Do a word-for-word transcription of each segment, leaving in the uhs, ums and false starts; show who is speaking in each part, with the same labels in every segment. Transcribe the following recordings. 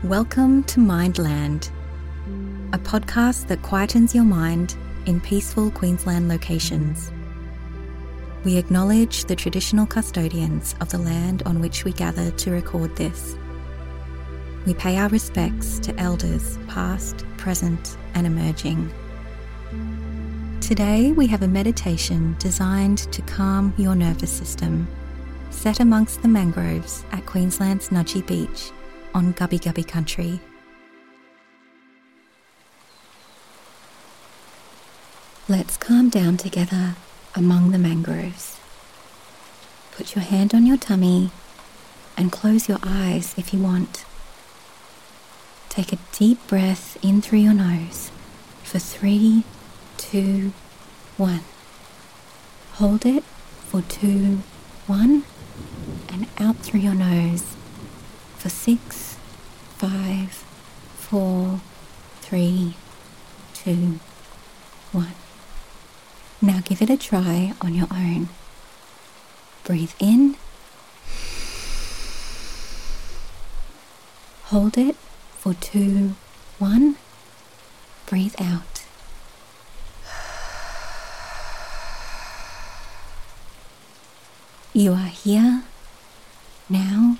Speaker 1: Welcome to Mindland, a podcast that quietens your mind in peaceful Queensland locations. We acknowledge the traditional custodians of the land on which we gather to record this. We pay our respects to elders past, present, and emerging. Today we have a meditation designed to calm your nervous system, set amongst the mangroves at Queensland's Nudgee Beach on Gubbi Gubbi country. Let's calm down together among the mangroves. Put your hand on your tummy and close your eyes if you want. Take a deep breath in through your nose for three, two, one. Hold it for two, one, and out through your nose for six, five, four, three, two, one. Now give it a try on your own. Breathe in. Hold it for two, one. Breathe out. You are here, now,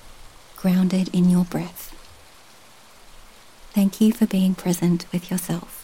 Speaker 1: grounded in your breath. Thank you for being present with yourself.